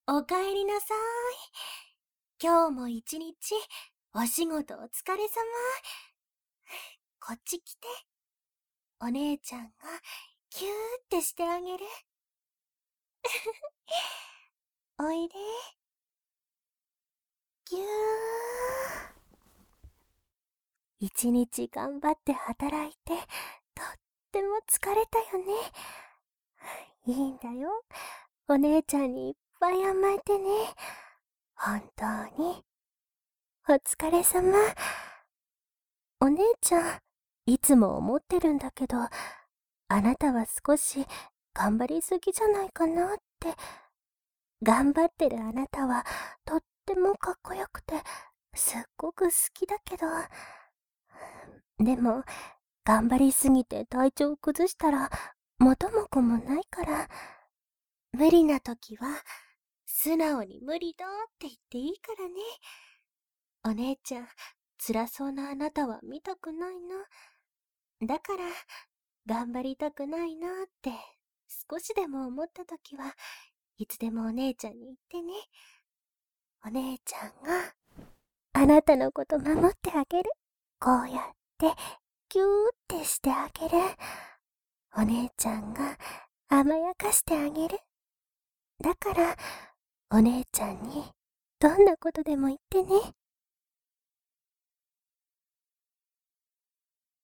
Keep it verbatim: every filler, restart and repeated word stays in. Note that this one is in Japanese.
おかえりなさい。今日も一日、お仕事お疲れ様。こっち来て。お姉ちゃんが、キューってしてあげる。おいで。ぎゅー。一日頑張って働いて、とっても疲れたよね。いいんだよ。お姉ちゃんにいっぱい甘えてね。本当に。お疲れ様。お姉ちゃん、いつも思ってるんだけど、あなたは少し頑張りすぎじゃないかなって。頑張ってるあなたはとってもかっこよくて、すっごく好きだけど、でも、頑張りすぎて体調崩したら元も子もないから、無理な時は素直に無理だって言っていいからね。お姉ちゃん、辛そうなあなたは見たくないな。だから、頑張りたくないなって少しでも思った時はいつでもお姉ちゃんに言ってね。お姉ちゃんがあなたのこと守ってあげる。こうやってギューってしてあげる。お姉ちゃんが甘やかしてあげる。だからお姉ちゃんにどんなことでも言ってね。